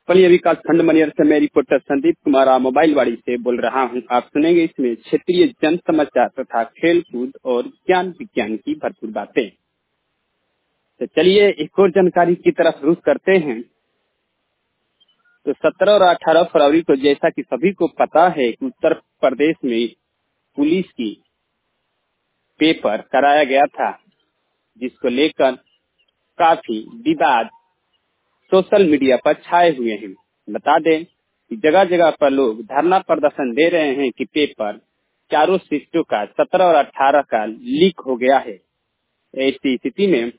चलिए विकास खंड मनियर से मैं रिपोर्टर संदीप कुमार मोबाइल वाड़ी से बोल रहा हूं। आप सुनेंगे इसमें क्षेत्रीय जन समाचार तथा खेल कूद और ज्ञान विज्ञान की भरपूर बातें। तो चलिए एक और जानकारी की तरफ रुख करते हैं। तो 17 और 18 फरवरी को जैसा कि सभी को पता है कि उत्तर प्रदेश में पुलिस की पेपर कराया गया था, जिसको लेकर काफी विवाद सोशल मीडिया पर छाए हुए हैं। बता दें कि जगह जगह पर लोग धरना प्रदर्शन दे रहे हैं कि पेपर चारों शिफ्टों का 17 और 18 का लीक हो गया है। ऐसी स्थिति में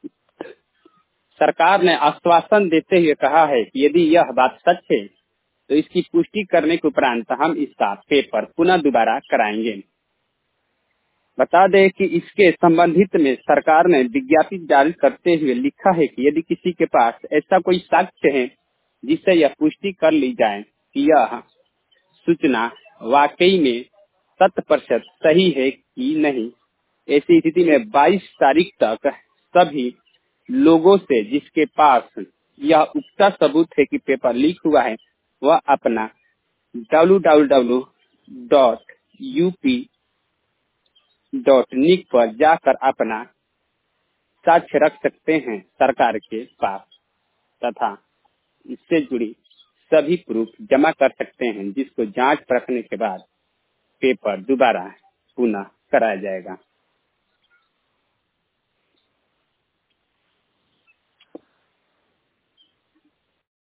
सरकार ने आश्वासन देते हुए कहा है कि यदि यह बात सच है तो इसकी पुष्टि करने के उपरांत हम इसका पेपर पुनः दोबारा कराएंगे। बता दें कि इसके संबंधित में सरकार ने विज्ञप्ति जारी करते हुए लिखा है कि यदि किसी के पास ऐसा कोई साक्ष्य है जिससे यह पुष्टि कर ली जाए कि यह सूचना वाकई में 100% सही है कि नहीं, ऐसी स्थिति में 22 तारीख तक सभी लोगों से जिसके पास यह उक्ता सबूत है कि पेपर लीक हुआ है वह अपना www.up.nic पर जाकर अपना साक्ष्य रख सकते हैं सरकार के पास तथा इससे जुड़ी सभी प्रूफ जमा कर सकते हैं, जिसको जांच परखने के बाद पेपर दोबारा पुनः कराया जाएगा।